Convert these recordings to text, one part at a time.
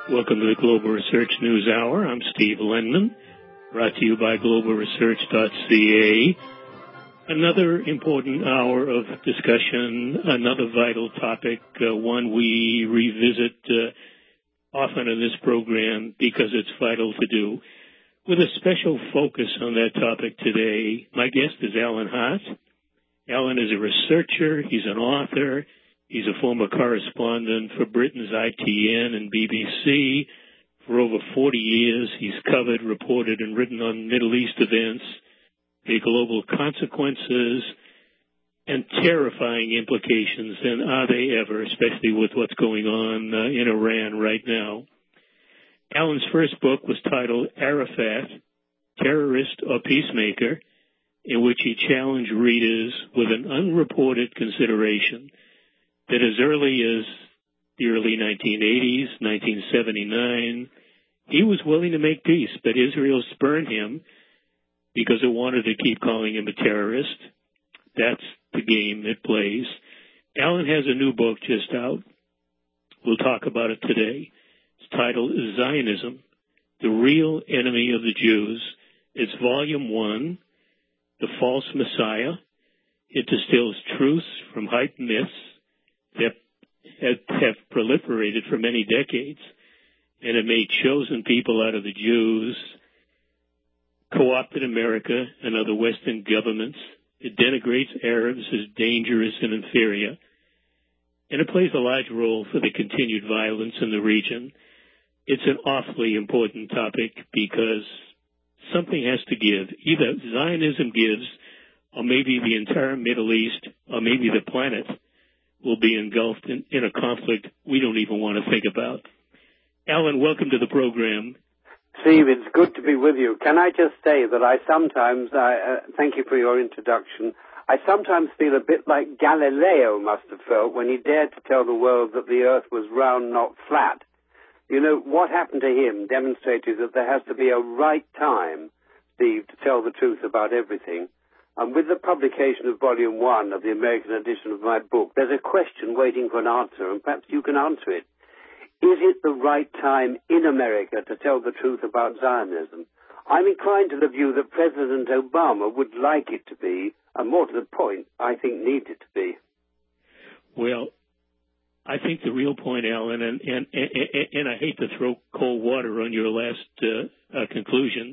Welcome to the Global Research News Hour. I'm Steve Lenman, brought to you by globalresearch.ca. Another important hour of discussion, another vital topic, one we revisit often in this program because it's vital to do. With a special focus on that topic today, my guest is Alan Hart. Alan is a researcher, he's an author, he's a former correspondent for Britain's ITN and BBC. For over 40 years, he's covered, reported, and written on Middle East events, their global consequences, and terrifying implications, and are they ever, especially with what's going on in Iran right now. Alan's first book was titled Arafat, Terrorist or Peacemaker, in which he challenged readers with an unreported consideration that as early as the early 1980s, 1979, he was willing to make peace, but Israel spurned him because it wanted to keep calling him a terrorist. That's the game it plays. Alan has a new book just out. We'll talk about it today. It's titled Zionism, The Real Enemy of the Jews. It's Volume 1, The False Messiah. It distills truths from hype myths that have proliferated for many decades, and it made chosen people out of the Jews, co-opted America and other Western governments. It denigrates Arabs as dangerous and inferior, and it plays a large role for the continued violence in the region. It's an awfully important topic because something has to give. Either Zionism gives, or maybe the entire Middle East, or maybe the planet will be engulfed in a conflict we don't even want to think about. Alan, welcome to the program. Steve, it's good to be with you. Can I just say that I sometimes, thank you for your introduction, I sometimes feel a bit like Galileo must have felt when he dared to tell the world that the earth was round, not flat. You know, what happened to him demonstrated that there has to be a right time, Steve, to tell the truth about everything. And with the publication of Volume 1 of the American edition of my book, there's a question waiting for an answer, and perhaps you can answer it. Is it the right time in America to tell the truth about Zionism? I'm inclined to the view that President Obama would like it to be, and more to the point, I think needs it to be. Well, I think the real point, Alan, and I hate to throw cold water on your last conclusion,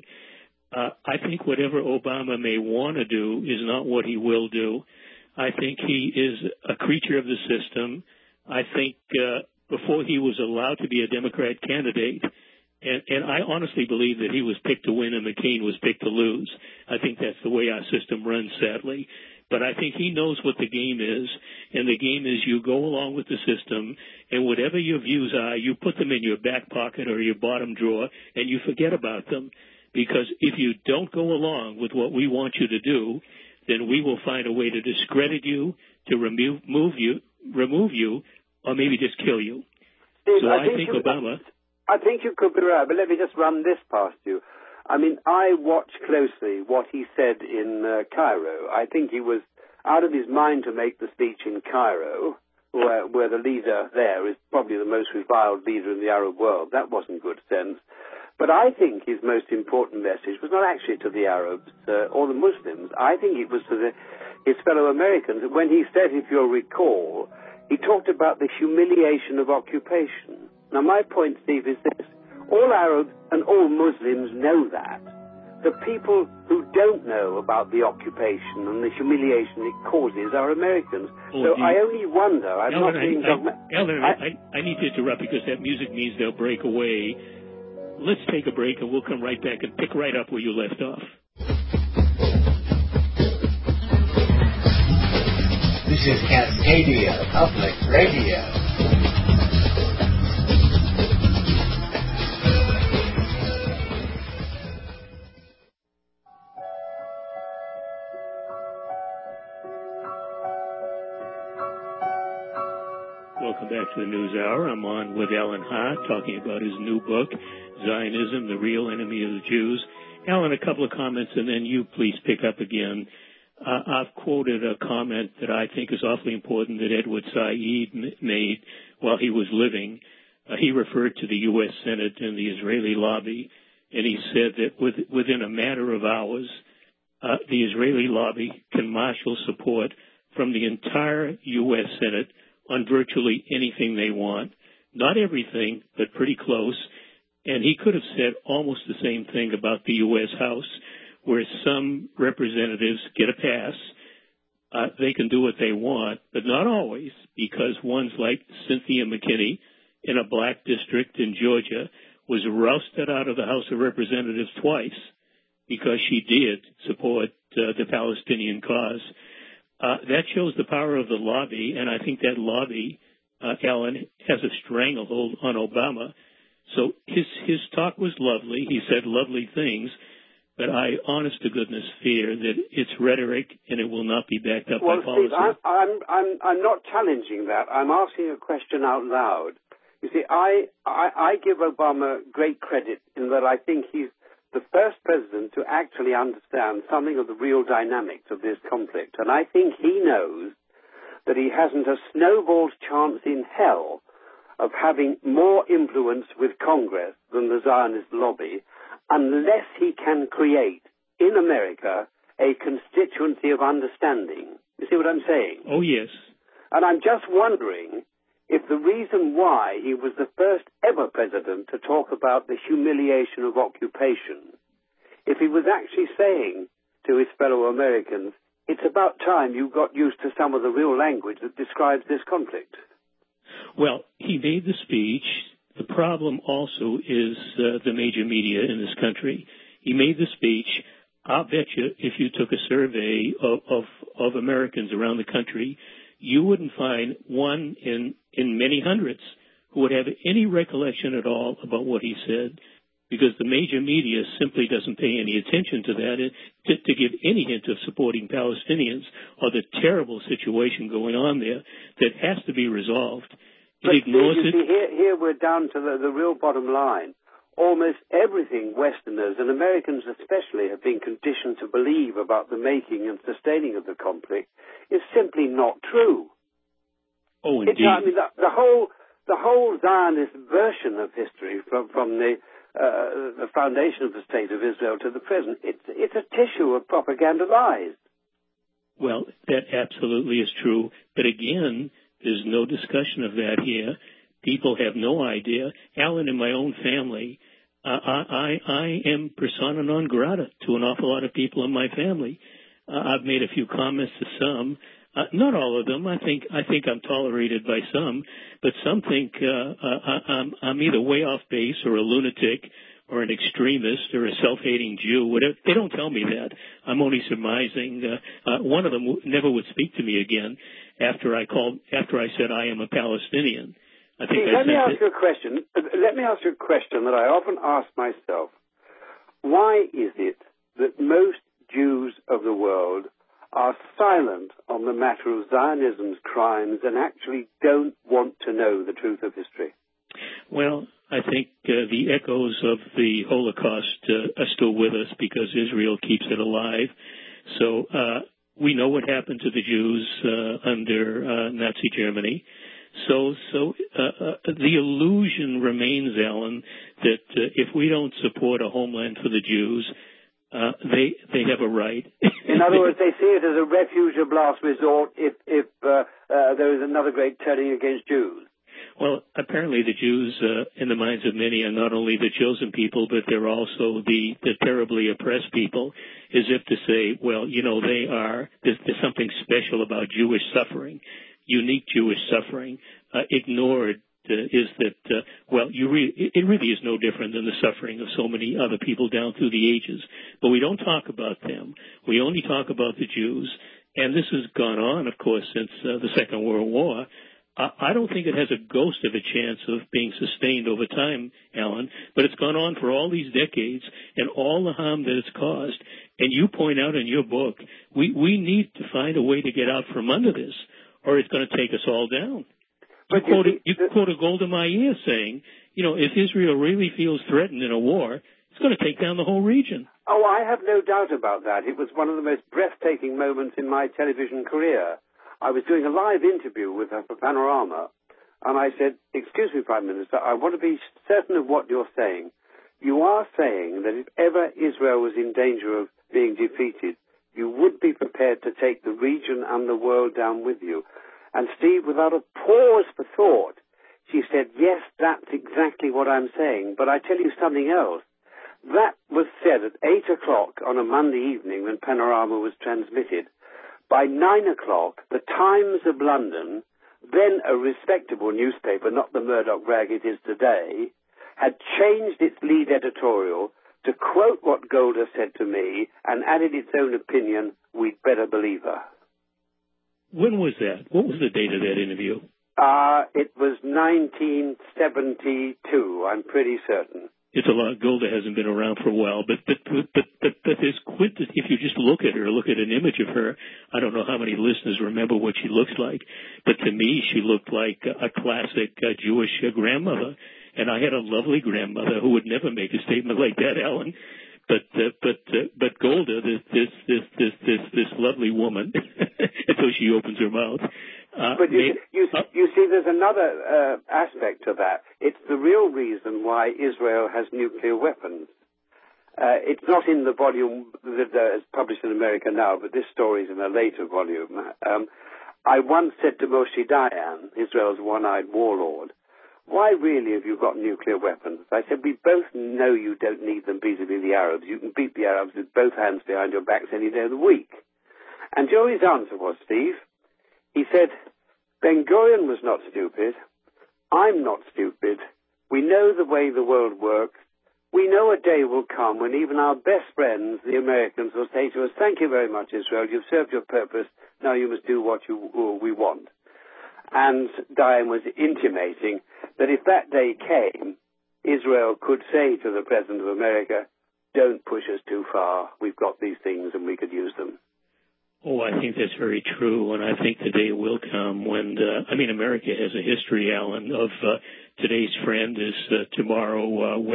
I think whatever Obama may want to do is not what he will do. I think he is a creature of the system. I think before he was allowed to be a Democrat candidate, and I honestly believe that he was picked to win and McCain was picked to lose. I think that's the way our system runs, sadly. But I think he knows what the game is, and the game is you go along with the system, and whatever your views are, you put them in your back pocket or your bottom drawer, and you forget about them. Because if you don't go along with what we want you to do, then we will find a way to discredit you, to remove you, or maybe just kill you. Steve, so I think Obama... I think you could be right, but let me just run this past you. I mean, I watched closely what he said in Cairo. I think he was out of his mind to make the speech in Cairo, where the leader there is probably the most reviled leader in the Arab world. That wasn't good sense. But I think his most important message was not actually to the Arabs or the Muslims. I think it was to his fellow Americans. When he said, if you'll recall, he talked about the humiliation of occupation. Now, my point, Steve, is this. All Arabs and all Muslims know that. The people who don't know about the occupation and the humiliation it causes are Americans. So I only wonder... Alan, I need to interrupt because that music means they'll break away. Let's take a break, and we'll come right back and pick right up where you left off. This is Cascadia Public Radio. Welcome back to the News Hour. I'm on with Alan Hart talking about his new book, Zionism, The Real Enemy of the Jews. Alan, a couple of comments, and then you please pick up again. I've quoted a comment that I think is awfully important that Edward Said made while he was living. He referred to the U.S. Senate and the Israeli lobby, and he said that within a matter of hours, the Israeli lobby can marshal support from the entire U.S. Senate on virtually anything they want. Not everything, but pretty close. And he could have said almost the same thing about the U.S. House, where some representatives get a pass. They can do what they want, but not always, because ones like Cynthia McKinney in a black district in Georgia was rousted out of the House of Representatives twice because she did support the Palestinian cause. That shows the power of the lobby, and I think that lobby, Alan, has a stranglehold on Obama. So his talk was lovely. He said lovely things, but I, honest to goodness, fear that it's rhetoric and it will not be backed up by policy. Steve, I'm not challenging that. I'm asking a question out loud. You see, I give Obama great credit in that I think he's the first president to actually understand something of the real dynamics of this conflict. And I think he knows that he hasn't a snowball's chance in hell of having more influence with Congress than the Zionist lobby unless he can create in America a constituency of understanding. You see what I'm saying? Oh, yes. And I'm just wondering if the reason why he was the first ever president to talk about the humiliation of occupation, if he was actually saying to his fellow Americans, it's about time you got used to some of the real language that describes this conflict. Well, he made the speech. The problem also is the major media in this country. He made the speech. I'll bet you if you took a survey of Americans around the country, you wouldn't find one in many hundreds who would have any recollection at all about what he said, because the major media simply doesn't pay any attention to that to give any hint of supporting Palestinians or the terrible situation going on there that has to be resolved. It ignores it. See, here we're down to the real bottom line. Almost everything Westerners, and Americans especially, have been conditioned to believe about the making and sustaining of the conflict is simply not true. Oh, indeed. I mean, the whole Zionist version of history, from the foundation of the State of Israel to the present, it's a tissue of propaganda lies. Well, that absolutely is true. But again, there's no discussion of that here. People have no idea. Alan, in my own family, I am persona non grata to an awful lot of people in my family. I've made a few comments to some. Not all of them. I think I'm tolerated by some, but some think I'm either way off base or a lunatic or an extremist or a self-hating Jew. Whatever. They don't tell me that. I'm only surmising. One of them never would speak to me again after I said I am a Palestinian. Let me ask you a question. Let me ask you a question that I often ask myself. Why is it that most Jews of the world are silent on the matter of Zionism's crimes and actually don't want to know the truth of history? Well, I think the echoes of the Holocaust are still with us because Israel keeps it alive. So we know what happened to the Jews under Nazi Germany. So the illusion remains, Alan, that if we don't support a homeland for the Jews, they have a right. In other words, they see it as a refuge of last resort if there is another great turning against Jews. Well, apparently the Jews, in the minds of many, are not only the chosen people, but they're also the terribly oppressed people, as if to say, well, you know, there's something special about Jewish suffering, unique Jewish suffering. Ignored is that, it really is no different than the suffering of so many other people down through the ages. But we don't talk about them. We only talk about the Jews. And this has gone on, of course, since the Second World War. I don't think it has a ghost of a chance of being sustained over time, Alan, but it's gone on for all these decades and all the harm that it's caused. And you point out in your book, we need to find a way to get out from under this, or it's going to take us all down. You quoted Golda Meir saying, you know, if Israel really feels threatened in a war, it's going to take down the whole region. Oh, I have no doubt about that. It was one of the most breathtaking moments in my television career. I was doing a live interview with her for Panorama, And I said, excuse me, Prime Minister, I want to be certain of what you're saying. You are saying that if ever Israel was in danger of being defeated, you would be prepared to take the region and the world down with you. And Steve, without a pause for thought, she said, yes, that's exactly what I'm saying. But I tell you something else. That was said at 8 o'clock on a Monday evening when Panorama was transmitted. By 9 o'clock, the Times of London, then a respectable newspaper, not the Murdoch rag it is today, had changed its lead editorial to quote what Golda said to me and added its own opinion, we'd better believe her. When was that? What was the date of that interview? It was 1972, I'm pretty certain. It's a lot. Golda hasn't been around for a while, but there's if you just look at her, look at an image of her, I don't know how many listeners remember what she looks like, but to me, she looked like a classic Jewish grandmother, and I had a lovely grandmother who would never make a statement like that, Alan. But Golda, this lovely woman, until she opens her mouth. But you see, there's another aspect to that. It's the real reason why Israel has nuclear weapons. It's not in the volume that is published in America now, but this story is in a later volume. I once said to Moshe Dayan, Israel's one-eyed warlord, why really have you got nuclear weapons? I said, we both know you don't need them vis-a-vis the Arabs. You can beat the Arabs with both hands behind your backs any day of the week. And Joey's answer was, Steve, he said, Ben-Gurion was not stupid. I'm not stupid. We know the way the world works. We know a day will come when even our best friends, the Americans, will say to us, thank you very much, Israel. You've served your purpose. Now you must do what we want. And Dayan was intimating that if that day came, Israel could say to the President of America, don't push us too far. We've got these things and we could use them. Oh, I think that's very true, and I think the day will come when, America has a history, Alan, of today's friend is tomorrow,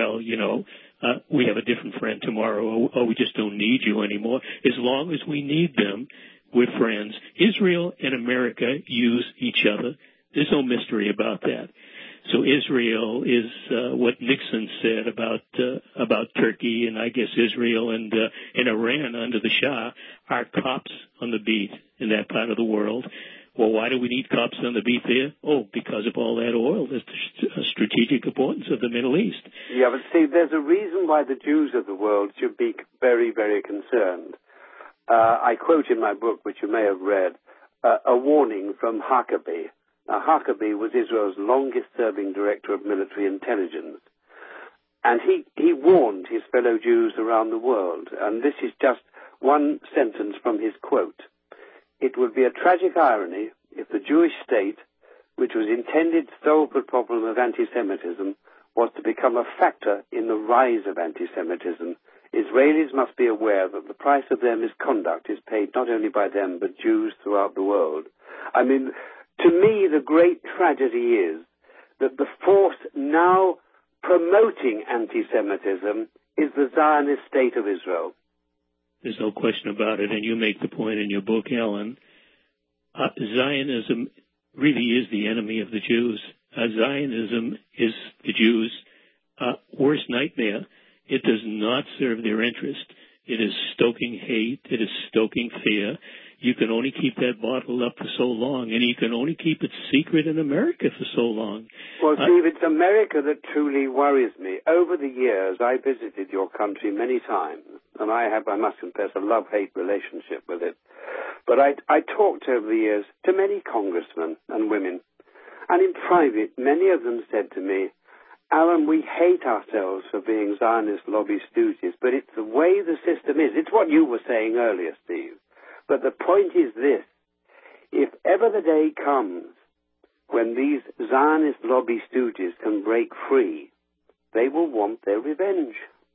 we have a different friend tomorrow, we just don't need you anymore. As long as we need them, we're friends. Israel and America use each other. There's no mystery about that. So Israel is what Nixon said about Turkey, and I guess Israel and Iran under the Shah are cops on the beat in that part of the world. Well, why do we need cops on the beat there? Oh, because of all that oil. There's the strategic importance of the Middle East. Yeah, but see, there's a reason why the Jews of the world should be very, very concerned. I quote in my book, which you may have read, a warning from Huckabee. Now, Huckabee was Israel's longest-serving director of military intelligence. And he warned his fellow Jews around the world. And this is just one sentence from his quote. It would be a tragic irony if the Jewish state, which was intended to solve the problem of anti-Semitism, was to become a factor in the rise of anti-Semitism. Israelis must be aware that the price of their misconduct is paid not only by them, but Jews throughout the world. I mean, to me, the great tragedy is that the force now promoting anti-Semitism is the Zionist state of Israel. There's no question about it, and you make the point in your book, Alan. Zionism really is the enemy of the Jews. Zionism is the Jews' worst nightmare. It does not serve their interest. It is stoking hate. It is stoking fear. You can only keep that bottled up for so long, and you can only keep it secret in America for so long. Well, Steve, it's America that truly worries me. Over the years, I visited your country many times, and I must confess, a love-hate relationship with it. But I talked over the years to many congressmen and women, and in private, many of them said to me, Alan, we hate ourselves for being Zionist lobby stooges, but it's the way the system is. It's what you were saying earlier, Steve. But the point is this. If ever the day comes when these Zionist lobby stooges can break free, they will want their revenge.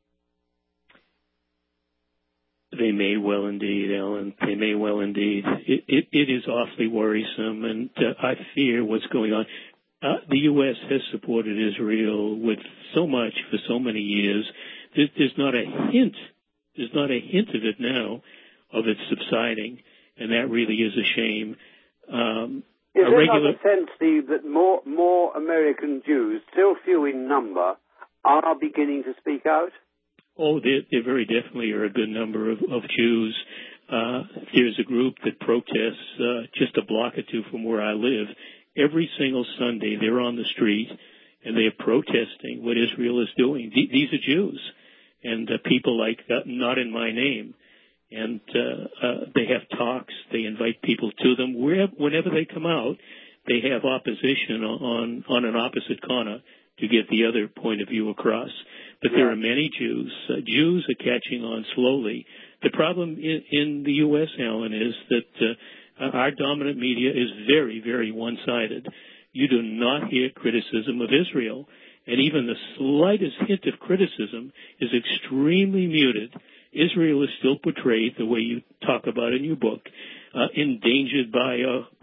They may well indeed, Alan. They may well indeed. It is awfully worrisome, and I fear what's going on. The U.S. has supported Israel with so much for so many years. There's not a hint of it now of it subsiding, and that really is a shame. Is there not a sense, Steve, that more American Jews, still few in number, are beginning to speak out? Oh, there very definitely are a good number of Jews. There's a group that protests just a block or two from where I live. Every single Sunday, they're on the street, and they're protesting what Israel is doing. These are Jews, and people like Not in My Name. And they have talks. They invite people to them. Whenever they come out, they have opposition on an opposite corner to get the other point of view across. But there are many Jews. Jews are catching on slowly. The problem in the U.S., Alan, is that our dominant media is very, very one-sided. You do not hear criticism of Israel. And even the slightest hint of criticism is extremely muted. Israel is still portrayed the way you talk about in your book, endangered by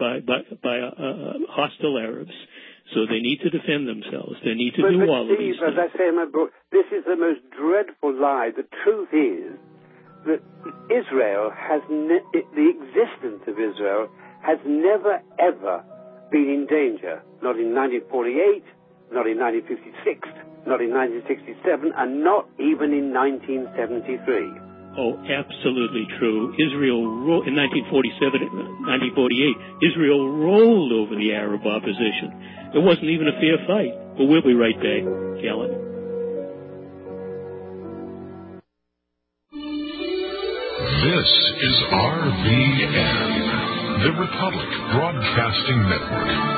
hostile Arabs. So they need to defend themselves. They need to do all of these things. As I say in my book, this is the most dreadful lie. The truth is that Israel the existence of Israel has never, ever been in danger. Not in 1948, not in 1956, not in 1967, and not even in 1973. Oh, absolutely true. Israel, in 1947, 1948, Israel rolled over the Arab opposition. It wasn't even a fair fight. But we'll be right back, Alan. This is RBN, the Republic Broadcasting Network.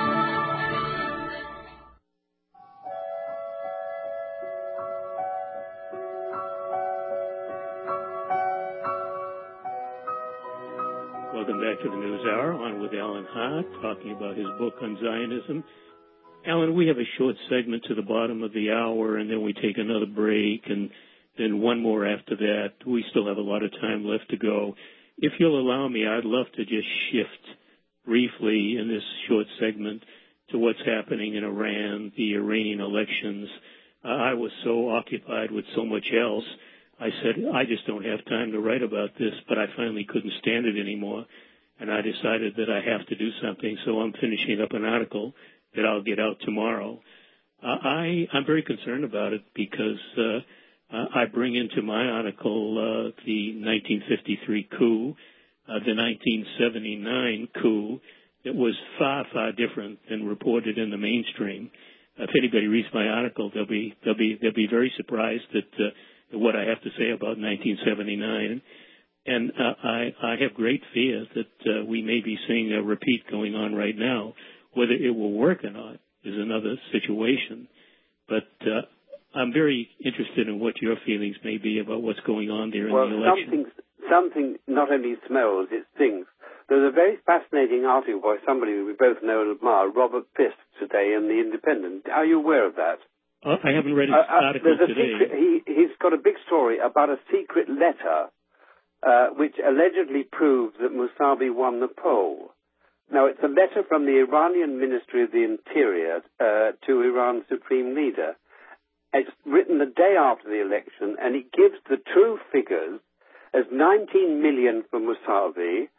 Welcome back to the News Hour, on with Alan Hart, talking about his book on Zionism. Alan, we have a short segment to the bottom of the hour, and then we take another break, and then one more after that. We still have a lot of time left to go. If you'll allow me, I'd love to just shift briefly in this short segment to what's happening in Iran, the Iranian elections. I was so occupied with so much else, I said, I just don't have time to write about this, but I finally couldn't stand it anymore, and I decided that I have to do something, so I'm finishing up an article that I'll get out tomorrow. I'm very concerned about it because I bring into my article the 1953 coup, the 1979 coup that was far, far different than reported in the mainstream. If anybody reads my article, they'll be very surprised at what I have to say about 1979. And I have great fear that we may be seeing a repeat going on right now. Whether it will work or not is another situation. But I'm very interested in what your feelings may be about what's going on there in the election. Something not only smells, it stinks. There's a very fascinating article by somebody we both know and admire, Robert Fisk, today in The Independent. Are you aware of that? I haven't read his article today. He's got a big story about a secret letter which allegedly proves that Musavi won the poll. Now, it's a letter from the Iranian Ministry of the Interior to Iran's Supreme Leader. It's written the day after the election, and it gives the true figures as 19 million for Musavi,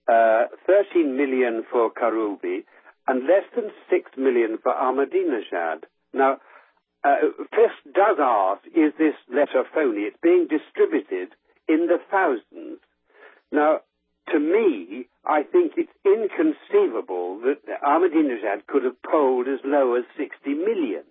13 million for Karoubi, and less than 6 million for Ahmadinejad. Now, Fisk does ask, is this letter phony? It's being distributed in the thousands. Now, to me, I think it's inconceivable that Ahmadinejad could have polled as low as 60 million.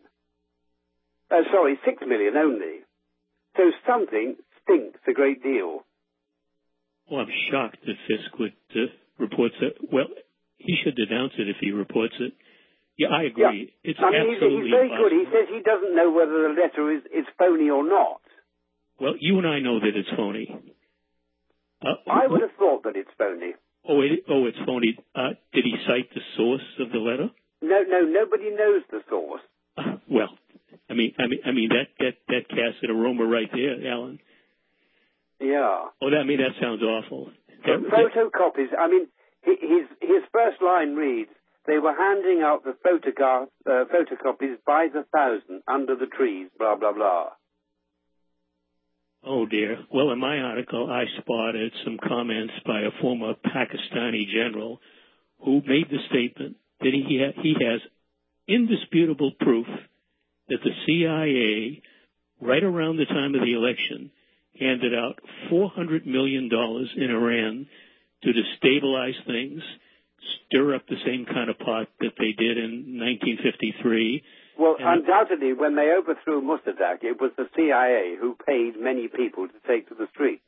6 million only. So something stinks a great deal. Well, I'm shocked that Fisk would report that. Well, he should denounce it if he reports it. Yeah, I agree. Yeah. It's absolutely he's very possible. good. He says he doesn't know whether the letter is phony or not. Well, you and I know that it's phony. I would have thought that it's phony. It's phony. Did he cite the source of the letter? No, nobody knows the source. Well, I mean that casts an aroma right there, Alan. Yeah. That sounds awful. Photocopies. I mean, his first line reads, "They were handing out the photocopies by the thousand under the trees." Blah blah blah. Oh, dear. Well, in my article, I spotted some comments by a former Pakistani general who made the statement that he has indisputable proof that the CIA, right around the time of the election, handed out $400 million in Iran to destabilize things, stir up the same kind of pot that they did in 1953. Well, undoubtedly, when they overthrew Mossadegh, it was the CIA who paid many people to take to the street.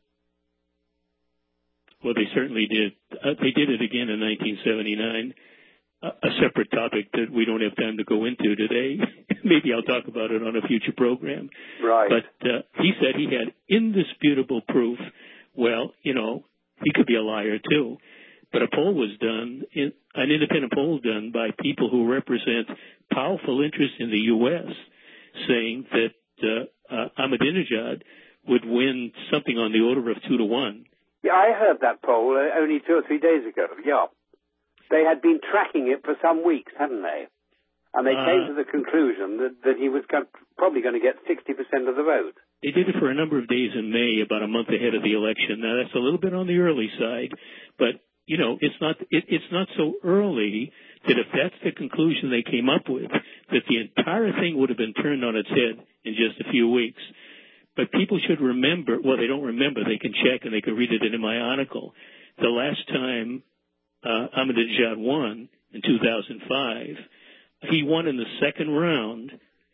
Well, they certainly did. They did it again in 1979. A separate topic that we don't have time to go into today. Maybe I'll talk about it on a future program. Right. But he said he had indisputable proof. Well, you know, he could be a liar too. But a poll was done, an independent poll done by people who represent powerful interests in the U.S., saying that Ahmadinejad would win something on the order of 2-1. Yeah, I heard that poll only 2 or 3 days ago. Yeah. They had been tracking it for some weeks, hadn't they? And they came to the conclusion that he was probably going to get 60% of the vote. They did it for a number of days in May, about a month ahead of the election. Now, that's a little bit on the early side, but, you know, it's not so early that if that's the conclusion they came up with, that the entire thing would have been turned on its head in just a few weeks. But people should remember, well, they don't remember, they can check and they can read it in my article. The last time Ahmadinejad won in 2005, he won in the second round.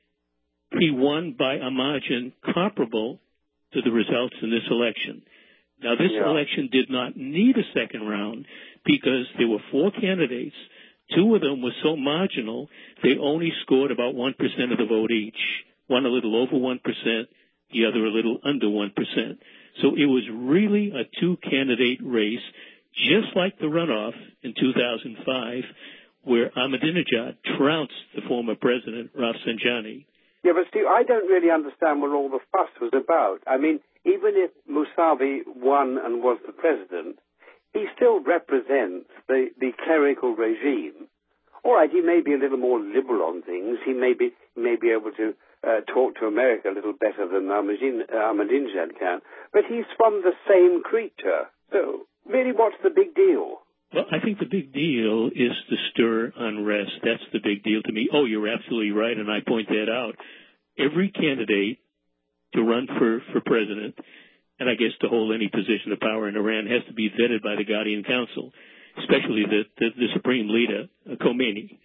He won by a margin comparable to the results in this election. Now, this election did not need a second round because there were 4 candidates. 2 of them were so marginal, they only scored about 1% of the vote each. One a little over 1%, the other a little under 1%. So it was really a 2-candidate race, just like the runoff in 2005, where Ahmadinejad trounced the former president, Rafsanjani. Yeah, but Steve, I don't really understand what all the fuss was about. I mean, even if Mousavi won and was the president, he still represents the clerical regime. All right, he may be a little more liberal on things. He may be able to talk to America a little better than Ahmadinejad can. But he's from the same creature. So, really, what's the big deal? Well, I think the big deal is to stir unrest. That's the big deal to me. Oh, you're absolutely right, and I point that out. Every candidate to run for president, and I guess to hold any position of power in Iran, has to be vetted by the Guardian Council, especially the supreme leader, Khomeini.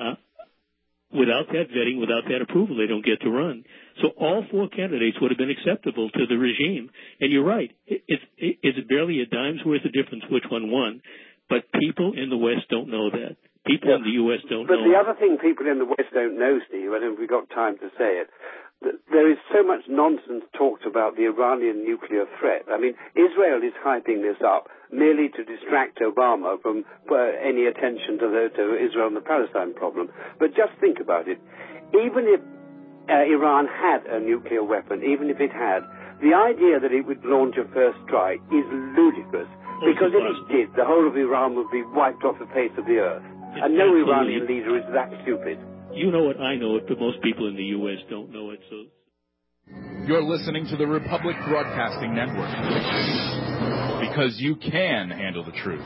Without that vetting, without that approval, they don't get to run. So all 4 candidates would have been acceptable to the regime. And you're right, it's barely a dime's worth of difference which one won. But people in the West don't know that. People in the U.S. don't know. But the other thing people in the West don't know, Steve, I don't know if we've got time to say it, there is so much nonsense talked about the Iranian nuclear threat. I mean, Israel is hyping this up merely to distract Obama from any attention to Israel and the Palestine problem. But just think about it. Even if Iran had a nuclear weapon, even if it had, the idea that it would launch a first strike is ludicrous. Because if it did, the whole of Iran would be wiped off the face of the earth. And no Iranian leader is that stupid. You know it, I know it, but most people in the U.S. don't know it. So, you're listening to the Republic Broadcasting Network. Because you can handle the truth.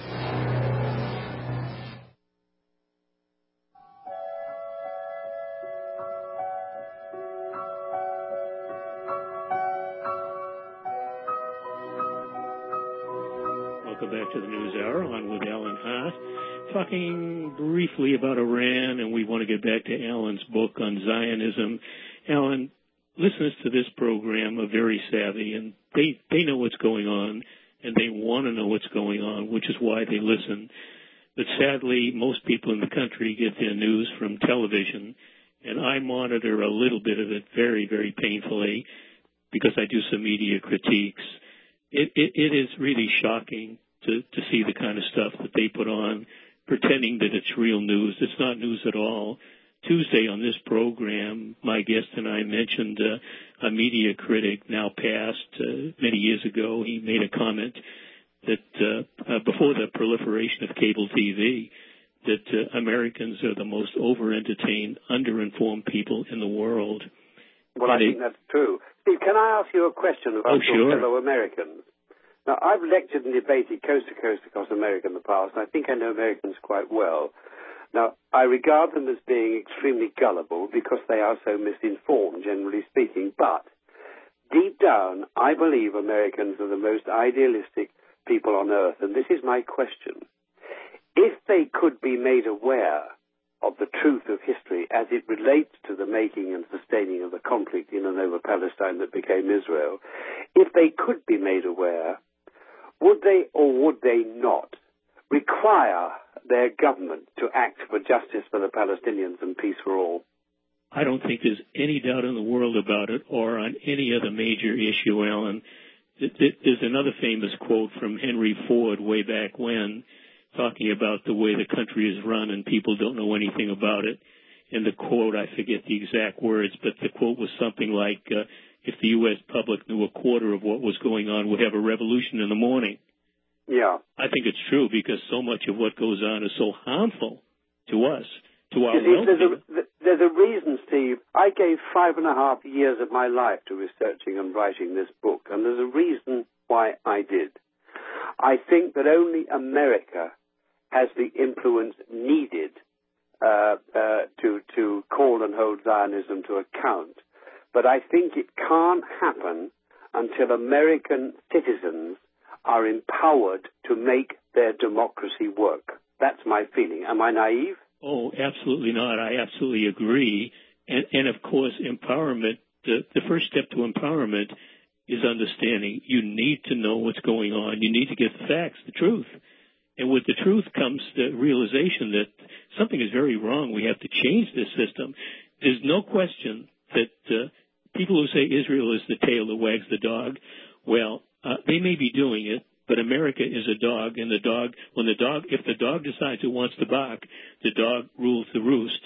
Welcome back to the News Hour, on with Alan Hart. Talking briefly about Iran, and we want to get back to Alan's book on Zionism. Alan, listeners to this program are very savvy, and they know what's going on, and they want to know what's going on, which is why they listen. But sadly, most people in the country get their news from television, and I monitor a little bit of it very, very painfully because I do some media critiques. It is really shocking to see the kind of stuff that they put on, pretending that it's real news. It's not news at all. Tuesday on this program, my guest and I mentioned a media critic, now passed many years ago. He made a comment that before the proliferation of cable TV, that Americans are the most over-entertained, under-informed people in the world. Well, I think that's true. Steve, can I ask you a question about your fellow Americans? Now, I've lectured and debated coast to coast across America in the past, and I think I know Americans quite well. Now, I regard them as being extremely gullible because they are so misinformed, generally speaking. But deep down, I believe Americans are the most idealistic people on earth. And this is my question. If they could be made aware of the truth of history as it relates to the making and sustaining of the conflict in and over Palestine that became Israel, if they could be made aware, would they or would they not require their government to act for justice for the Palestinians and peace for all? I don't think there's any doubt in the world about it, or on any other major issue, Alan. There's another famous quote from Henry Ford way back when, talking about the way the country is run and people don't know anything about it. And the quote, I forget the exact words, but the quote was something like, if the U.S. public knew a quarter of what was going on, we'd have a revolution in the morning. Yeah. I think it's true because so much of what goes on is so harmful to us, to our welfare. There's a reason, Steve. I gave 5.5 years of my life to researching and writing this book, and there's a reason why I did. I think that only America has the influence needed to call and hold Zionism to account. But I think it can't happen until American citizens are empowered to make their democracy work. That's my feeling. Am I naive? Oh, absolutely not. I absolutely agree. And of course, empowerment, the first step to empowerment is understanding. You need to know what's going on. You need to get the facts, the truth. And with the truth comes the realization that something is very wrong. We have to change this system. There's no question that people who say Israel is the tail that wags the dog, well, they may be doing it, but America is a dog, and if the dog decides it wants to bark, the dog rules the roost.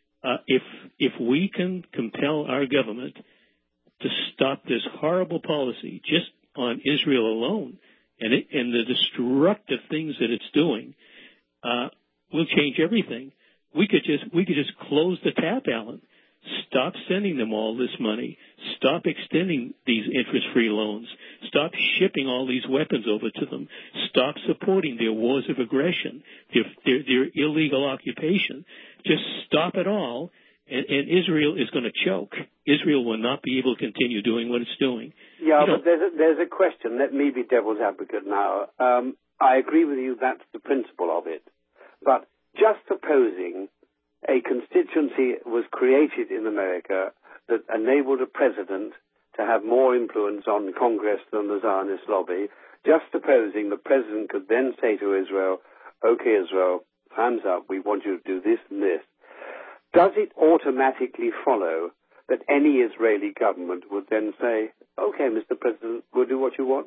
If we can compel our government to stop this horrible policy just on Israel alone, and the destructive things that it's doing, will change everything. We could just close the tap, Alan. Stop sending them all this money. Stop extending these interest-free loans. Stop shipping all these weapons over to them. Stop supporting their wars of aggression, their illegal occupation. Just stop it all, and Israel is going to choke. Israel will not be able to continue doing what it's doing. Yeah, but there's a question. Let me be devil's advocate now. I agree with you. That's the principle of it. But just supposing a constituency was created in America that enabled a president to have more influence on Congress than the Zionist lobby, just supposing the president could then say to Israel, okay, Israel, hands up, we want you to do this and this, does it automatically follow that any Israeli government would then say, okay, Mr. President, we'll do what you want?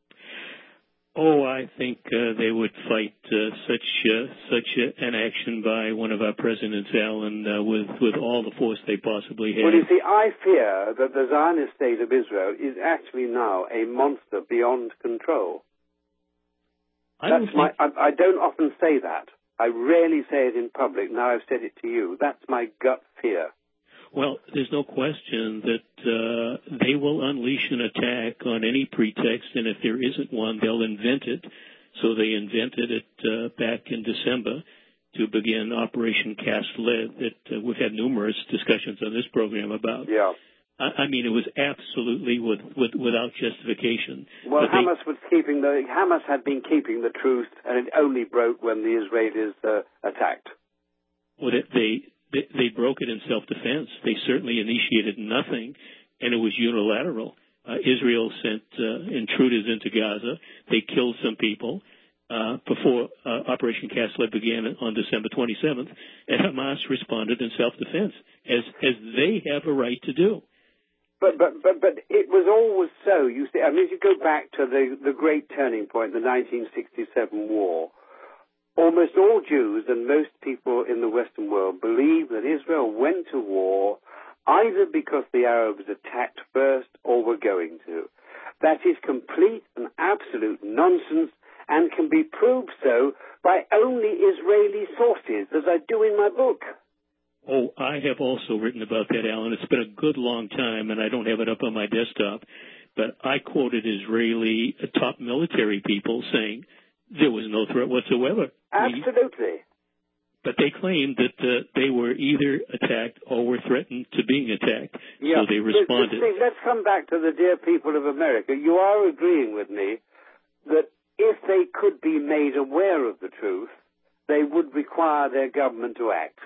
Oh, I think they would fight such an action by one of our presidents, Alan, with all the force they possibly have. Well, you see, I fear that the Zionist state of Israel is actually now a monster beyond control. I don't often say that. I rarely say it in public. Now I've said it to you. That's my gut fear. Well, there's no question that they will unleash an attack on any pretext, and if there isn't one, they'll invent it. So they invented it back in December to begin Operation Cast Lead that we've had numerous discussions on this program about. Yeah. I mean, it was absolutely without justification. Well, Hamas had been keeping the truth, and it only broke when the Israelis attacked. Well, they broke it in self-defense. They certainly initiated nothing, and it was unilateral. Israel sent intruders into Gaza. They killed some people before Operation Cast Lead began on December 27th, and Hamas responded in self-defense, as they have a right to do. But it was always so. You see, I mean, if you go back to the great turning point, the 1967 war, almost all Jews and most people in the Western world believe that Israel went to war either because the Arabs attacked first or were going to. That is complete and absolute nonsense and can be proved so by only Israeli sources, as I do in my book. Oh, I have also written about that, Alan. It's been a good long time, and I don't have it up on my desktop. But I quoted Israeli top military people saying there was no threat whatsoever. Absolutely. But they claimed that they were either attacked or were threatened to being attacked, yeah. so they responded. Let's come back to the dear people of America. You are agreeing with me that if they could be made aware of the truth, they would require their government to act.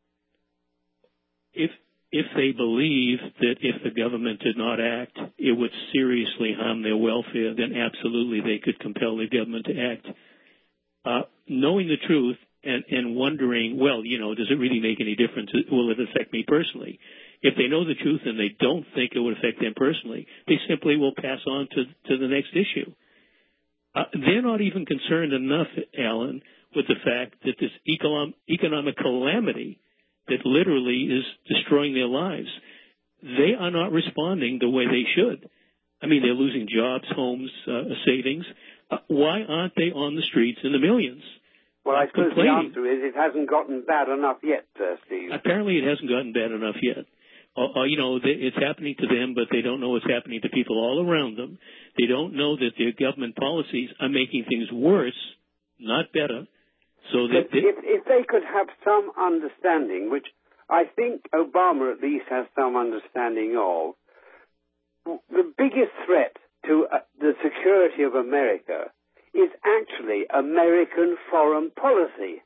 If they believe that if the government did not act, it would seriously harm their welfare, then absolutely they could compel the government to act. Knowing the truth and wondering, well, does it really make any difference? Will it affect me personally? If they know the truth and they don't think it would affect them personally, they simply will pass on to the next issue. They're not even concerned enough, Alan, with the fact that this economic calamity that literally is destroying their lives, they are not responding the way they should. I mean, they're losing jobs, homes, savings. Why aren't they on the streets in the millions? Well, I suppose the answer is it hasn't gotten bad enough yet, Steve. Apparently it hasn't gotten bad enough yet. It's happening to them, but they don't know what's happening to people all around them. They don't know that their government policies are making things worse, not better. So that if they could have some understanding, which I think Obama at least has some understanding of, the biggest threat to the security of America is actually American foreign policy.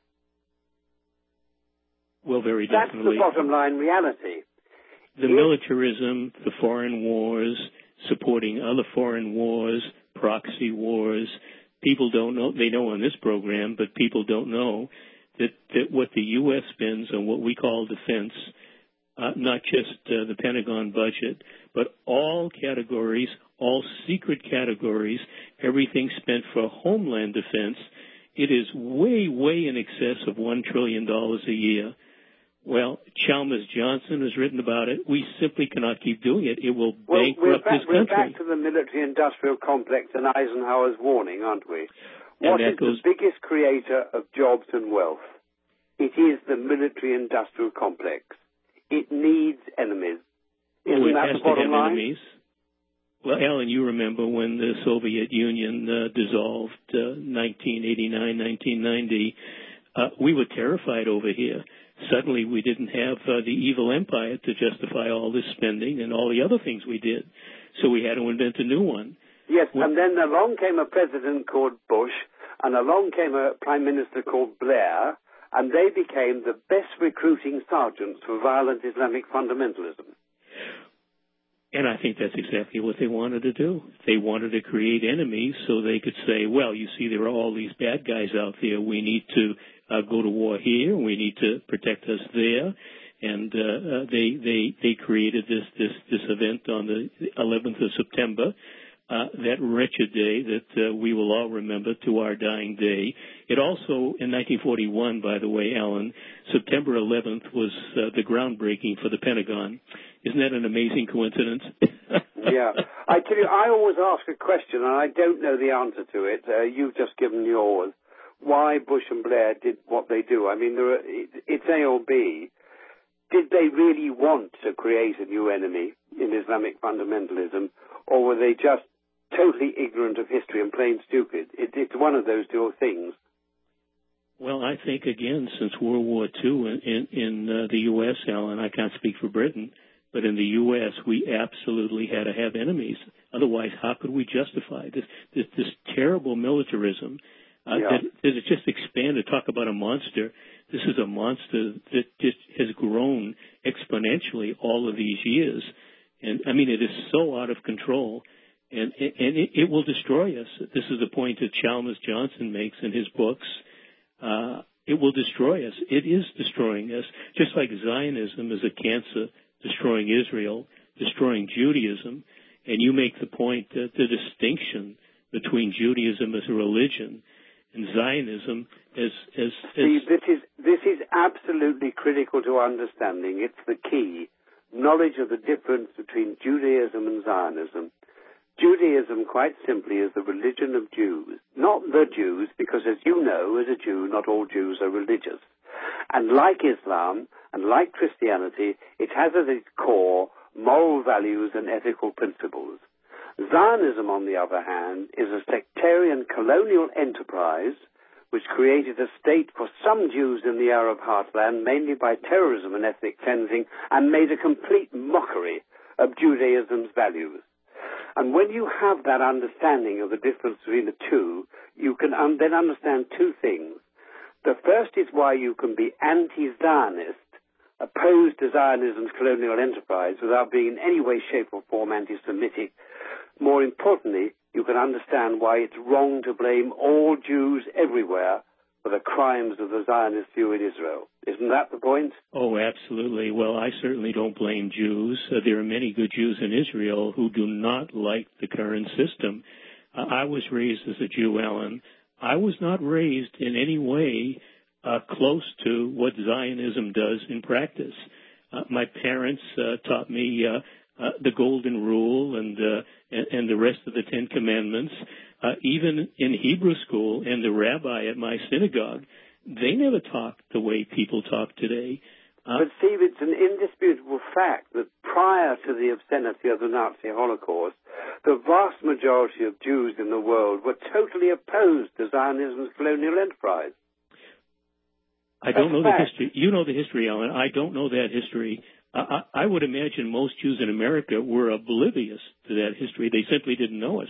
Well, very definitely. That's the bottom line reality. The militarism, the foreign wars, supporting other foreign wars, proxy wars. People don't know, they know on this program, but people don't know that what the U.S. spends on what we call defense, not just the Pentagon budget, but all categories, all secret categories, everything spent for homeland defense, it is way, way in excess of $1 trillion a year. Well, Chalmers Johnson has written about it. We simply cannot keep doing it. It will bankrupt this country. We're back to the military-industrial complex and Eisenhower's warning, aren't we? What is the biggest creator of jobs and wealth? It is the military-industrial complex. It needs enemies. Isn't that the bottom line? Enemies. Well, Alan, you remember when the Soviet Union dissolved, 1989, 1990. We were terrified over here. Suddenly we didn't have the evil empire to justify all this spending and all the other things we did. So we had to invent a new one. Yes, and then along came a president called Bush, and along came a prime minister called Blair, and they became the best recruiting sergeants for violent Islamic fundamentalism. And I think that's exactly what they wanted to do. They wanted to create enemies so they could say, well, you see, there are all these bad guys out there. We need to go to war here. We need to protect us there. And they created this event on the 11th of September, that wretched day that we will all remember to our dying day. It also, in 1941, by the way, Alan, September 11th was the groundbreaking for the Pentagon. Isn't that an amazing coincidence? Yeah. I tell you, I always ask a question, and I don't know the answer to it. You've just given yours. Why Bush and Blair did what they do. I mean, it's A or B. Did they really want to create a new enemy in Islamic fundamentalism, or were they just totally ignorant of history and plain stupid? It's one of those two things. Well, I think, again, since World War II in the U.S., Alan, I can't speak for Britain, but in the U.S., we absolutely had to have enemies. Otherwise, how could we justify this terrible militarism that has just expanded? Talk about a monster. This is a monster that just has grown exponentially all of these years. And, I mean, it is so out of control. And it will destroy us. This is the point that Chalmers Johnson makes in his books. It will destroy us. It is destroying us, just like Zionism is a cancer, destroying Israel, destroying Judaism. And you make the point that the distinction between Judaism as a religion and Zionism as See, this is absolutely critical to understanding. It's the key. Knowledge of the difference between Judaism and Zionism. Judaism, quite simply, is the religion of Jews. Not the Jews, because as you know, as a Jew, not all Jews are religious. And like Islam, and like Christianity, it has at its core moral values and ethical principles. Zionism, on the other hand, is a sectarian colonial enterprise which created a state for some Jews in the Arab heartland, mainly by terrorism and ethnic cleansing, and made a complete mockery of Judaism's values. And when you have that understanding of the difference between the two, you can then understand two things. The first is why you can be anti-Zionist, opposed to Zionism's colonial enterprise, without being in any way, shape, or form anti-Semitic. More importantly, you can understand why it's wrong to blame all Jews everywhere for the crimes of the Zionist view in Israel. Isn't that the point? Oh, absolutely. Well, I certainly don't blame Jews. There are many good Jews in Israel who do not like the current system. I was raised as a Jew, Alan. I was not raised in any way close to what Zionism does in practice. My parents taught me the Golden Rule and the rest of the Ten Commandments. Even in Hebrew school and the rabbi at my synagogue, they never talked the way people talk today. But Steve, it's an indisputable fact that prior to the obscenity of the Nazi Holocaust, the vast majority of Jews in the world were totally opposed to Zionism's colonial enterprise. I don't know the history. You know the history, Alan. I don't know that history. I would imagine most Jews in America were oblivious to that history. They simply didn't know it.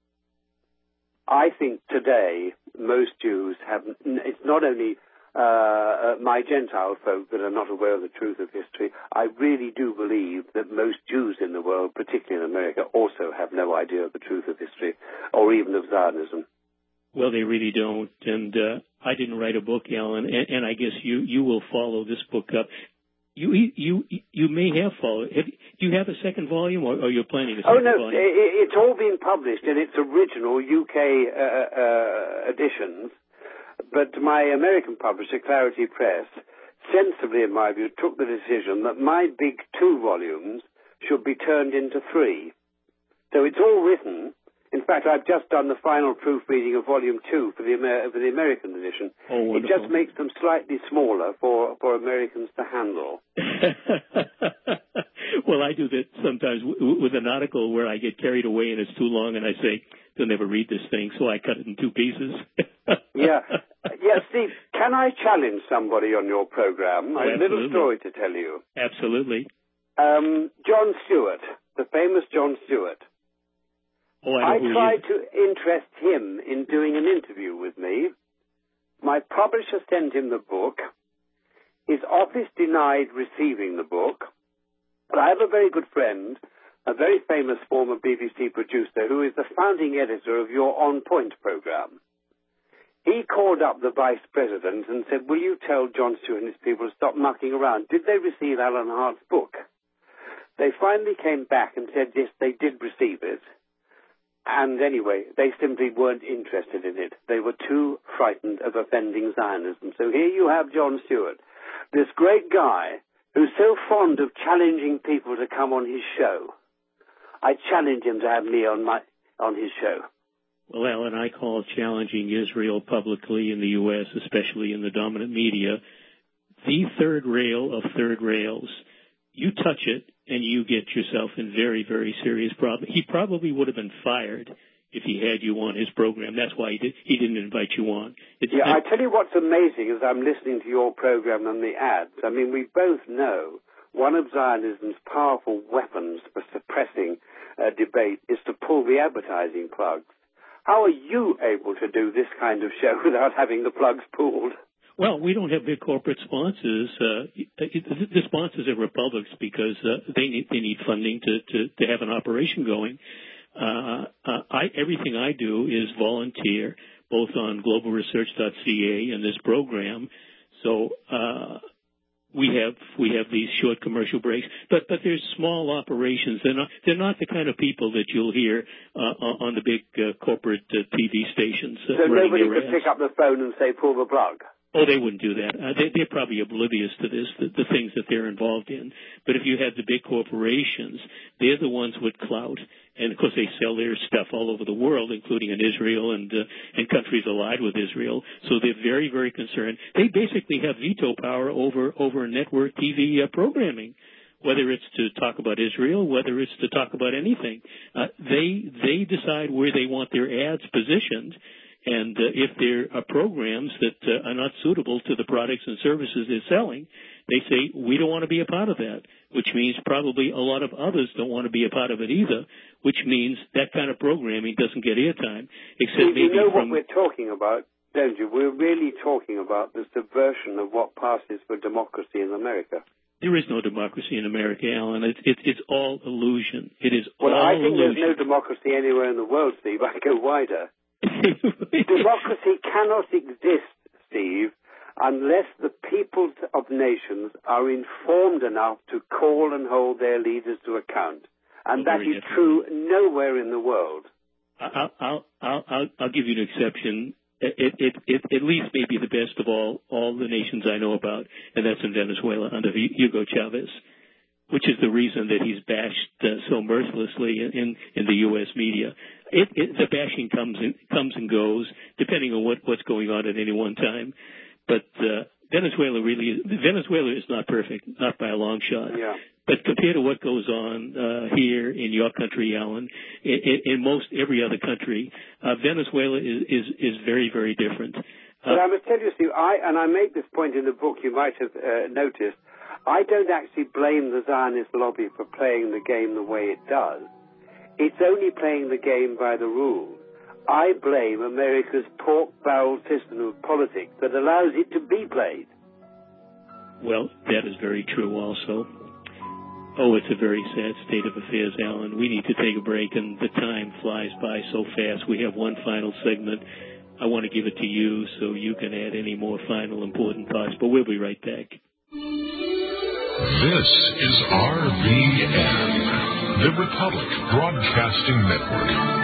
I think today most Jews have, it's not only my Gentile folk that are not aware of the truth of history. I really do believe that most Jews in the world, particularly in America, also have no idea of the truth of history or even of Zionism. Well, they really don't. And I didn't write a book, Alan, and I guess you will follow this book up. You may have followed. Do you have a second volume, or you're planning a second volume? Oh, no, it's all been published in its original UK editions, but my American publisher, Clarity Press, sensibly, in my view, took the decision that my big 2 volumes should be turned into 3. So it's all written. In fact, I've just done the final proofreading of Volume 2 for the American edition. Oh, wonderful. It just makes them slightly smaller for Americans to handle. Well, I do that sometimes with an article where I get carried away and it's too long, and I say, they'll never read this thing, so I cut it in 2 pieces. Yeah, Steve, can I challenge somebody on your program? Oh, I have a little story to tell you. Absolutely. John Stewart, the famous John Stewart. Oh, I tried to interest him in doing an interview with me. My publisher sent him the book. His office denied receiving the book. But I have a very good friend, a very famous former BBC producer, who is the founding editor of your On Point program. He called up the vice president and said, will you tell John Stewart and his people to stop mucking around? Did they receive Alan Hart's book? They finally came back and said, yes, they did receive it. And anyway, they simply weren't interested in it. They were too frightened of offending Zionism. So here you have John Stewart, this great guy who's so fond of challenging people to come on his show. I challenge him to have me on his show. Well, Alan, I call challenging Israel publicly in the U.S., especially in the dominant media, the third rail of third rails. You touch it, and you get yourself in very, very serious problems. He probably would have been fired if he had you on his program. That's why he didn't invite you on. I tell you what's amazing is I'm listening to your program and the ads. I mean, we both know one of Zionism's powerful weapons for suppressing debate is to pull the advertising plugs. How are you able to do this kind of show without having the plugs pulled? Well, we don't have big corporate sponsors. The sponsors are Republics because they need funding to have an operation going. Everything I do is volunteer, both on globalresearch.ca and this program. So we have these short commercial breaks, but there's small operations. They're not the kind of people that you'll hear on the big corporate TV stations. So nobody could pick up the phone and say, pull the plug. Oh, they wouldn't do that. They're probably oblivious to this, the things that they're involved in. But if you have the big corporations, they're the ones with clout. And, of course, they sell their stuff all over the world, including in Israel and countries allied with Israel. So they're very, very concerned. They basically have veto power over network TV programming. whether it's to talk about Israel, whether it's to talk about anything. They decide where they want their ads positioned. And if there are programs that are not suitable to the products and services they're selling, they say, we don't want to be a part of that, which means probably a lot of others don't want to be a part of it either, which means that kind of programming doesn't get airtime. Except maybe you know what we're talking about, don't you? We're really talking about the subversion of what passes for democracy in America. There is no democracy in America, Alan. It's all illusion. It is all illusion. Well, I think there's no democracy anywhere in the world, Steve. I go wider. Democracy cannot exist, Steve, unless the peoples of nations are informed enough to call and hold their leaders to account. And that is true nowhere in the world. I'll give you an exception. It at least may be the best of all the nations I know about, and that's in Venezuela under Hugo Chavez, which is the reason that he's bashed so mercilessly in the U.S. media. The bashing comes and goes depending on what's going on at any one time. But Venezuela is not perfect, not by a long shot. Yeah. But compared to what goes on here in your country, Alan, in most every other country, Venezuela is very, very different. But I must tell you, Steve, I make this point in the book, you might have noticed, I don't actually blame the Zionist lobby for playing the game the way it does. It's only playing the game by the rules. I blame America's pork-barrel system of politics that allows it to be played. Well, that is very true also. Oh, it's a very sad state of affairs, Alan. We need to take a break, and the time flies by so fast. We have one final segment. I want to give it to you so you can add any more final important thoughts, but we'll be right back. This is RBN, the Republic Broadcasting Network.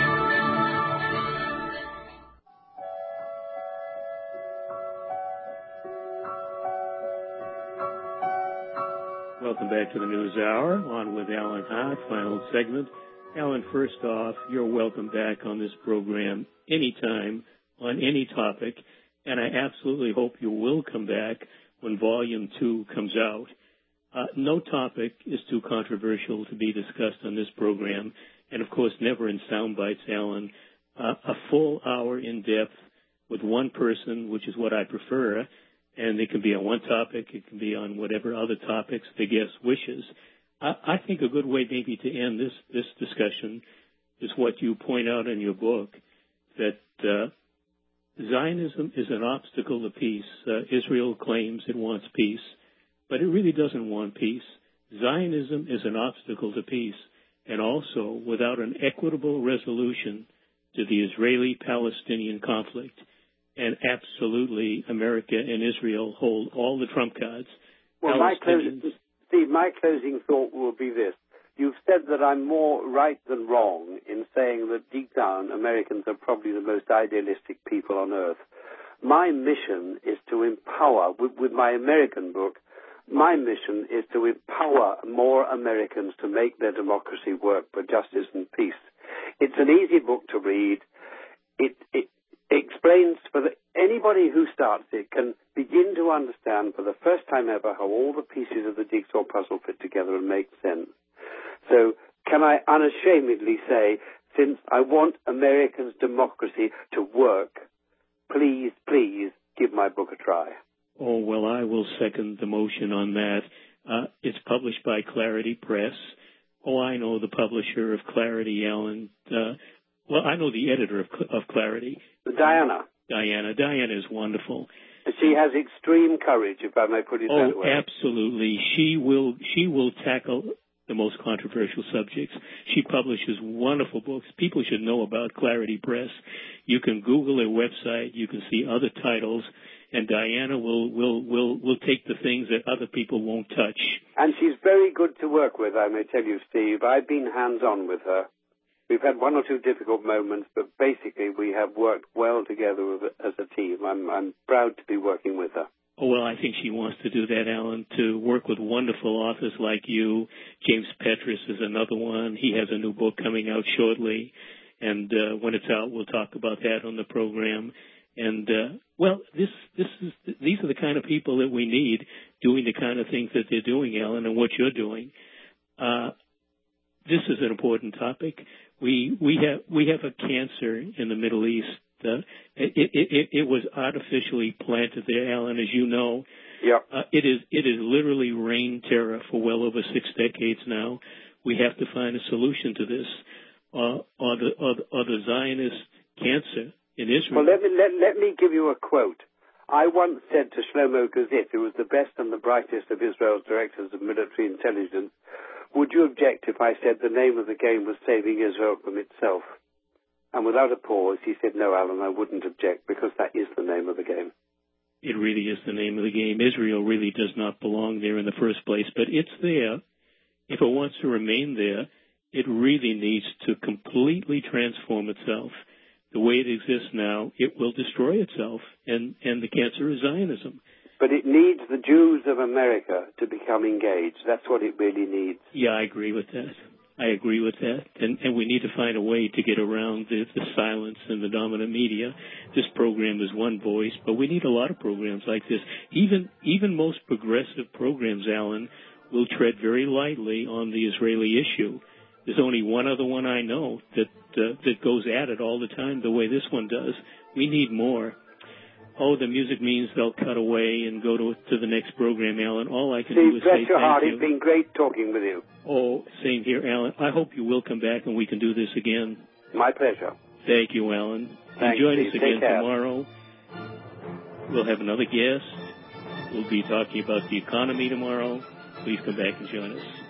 Welcome back to the News Hour, on with Alan Hart, final segment. Alan, first off, you're welcome back on this program anytime, on any topic, and I absolutely hope you will come back when Volume 2 comes out. No topic is too controversial to be discussed on this program, and of course never in sound bites, Alan. A full hour in depth with one person, which is what I prefer, and it can be on one topic, it can be on whatever other topics the guest wishes. I think a good way maybe to end this discussion is what you point out in your book, that Zionism is an obstacle to peace. Israel claims it wants peace, but it really doesn't want peace. Zionism is an obstacle to peace, and also without an equitable resolution to the Israeli-Palestinian conflict. And absolutely, America and Israel hold all the trump cards. Well, Steve, my closing thought will be this. You've said that I'm more right than wrong in saying that deep down, Americans are probably the most idealistic people on earth. My mission is to empower, with my American book, my mission is to empower more Americans to make their democracy work for justice and peace. It's an easy book to read. It explains anybody who starts it can begin to understand for the first time ever how all the pieces of the jigsaw puzzle fit together and make sense. So can I unashamedly say, since I want Americans' democracy to work, please, please give my book a try. Oh, well, I will second the motion on that. It's published by Clarity Press. Oh, I know the publisher of Clarity, Alan. Well, I know the editor of Clarity. Diana. Diana is wonderful. She has extreme courage, if I may put it that way. Oh, absolutely. She will tackle the most controversial subjects. She publishes wonderful books. People should know about Clarity Press. You can Google their website. You can see other titles. And Diana will take the things that other people won't touch. And she's very good to work with, I may tell you, Steve. I've been hands-on with her. We've had one or two difficult moments, but basically we have worked well together as a team. I'm proud to be working with her. Oh, well, I think she wants to do that, Alan, to work with wonderful authors like you. James Petrus is another one. He has a new book coming out shortly, and when it's out, we'll talk about that on the program. And well, these are the kind of people that we need doing the kind of things that they're doing, Alan, and what you're doing. This is an important topic. We have a cancer in the Middle East. It was artificially planted there, Alan, as you know. Yeah. It is literally reign terror for well over 6 decades now. We have to find a solution to this, or the Zionist cancer in Israel. Well, let me give you a quote. I once said to Shlomo Gazit, who was the best and the brightest of Israel's directors of military intelligence, would you object if I said the name of the game was saving Israel from itself? And without a pause, he said, no, Alan, I wouldn't object, because that is the name of the game. It really is the name of the game. Israel really does not belong there in the first place, but it's there. If it wants to remain there, it really needs to completely transform itself. The way it exists now, it will destroy itself, and the cancer is Zionism. But it needs the Jews of America to become engaged. That's what it really needs. Yeah, I agree with that. And we need to find a way to get around the silence in the dominant media. This program is one voice, but we need a lot of programs like this. Even most progressive programs, Alan, will tread very lightly on the Israeli issue. There's only one other one I know that goes at it all the time the way this one does. We need more. Oh, the music means they'll cut away and go to the next program, Alan. All I can do is say thank you. It's been great talking with you. Oh, same here, Alan. I hope you will come back and we can do this again. My pleasure. Thank you, Alan. Thanks, Join Steve. us again Take care. tomorrow. We'll have another guest. We'll be talking about the economy tomorrow. Please come back and join us.